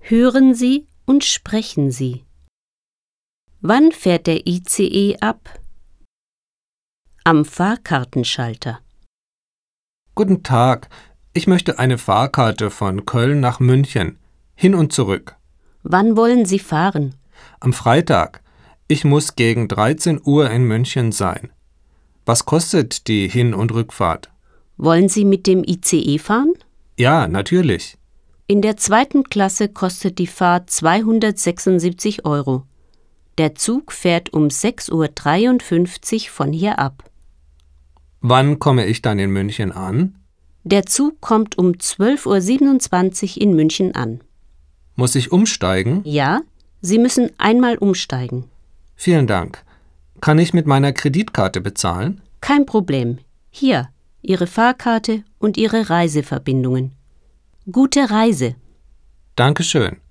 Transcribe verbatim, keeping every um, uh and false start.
Hören Sie und sprechen Sie. Wann fährt der I C E ab? Am Fahrkartenschalter. Guten Tag, ich möchte eine Fahrkarte von Köln nach München, hin und zurück. Wann wollen Sie fahren? Am Freitag. Ich muss gegen dreizehn Uhr in München sein. Was kostet die Hin- und Rückfahrt? Wollen Sie mit dem I C E fahren? Ja, natürlich. In der zweiten Klasse kostet die Fahrt zweihundertsechsundsiebzig Euro. Der Zug fährt um sechs Uhr dreiundfünfzig von hier ab. Wann komme ich dann in München an? Der Zug kommt um zwölf Uhr siebenundzwanzig in München an. Muss ich umsteigen? Ja, Sie müssen einmal umsteigen. Vielen Dank. Kann ich mit meiner Kreditkarte bezahlen? Kein Problem. Hier, Ihre Fahrkarte und Ihre Reiseverbindungen. Gute Reise! Dankeschön.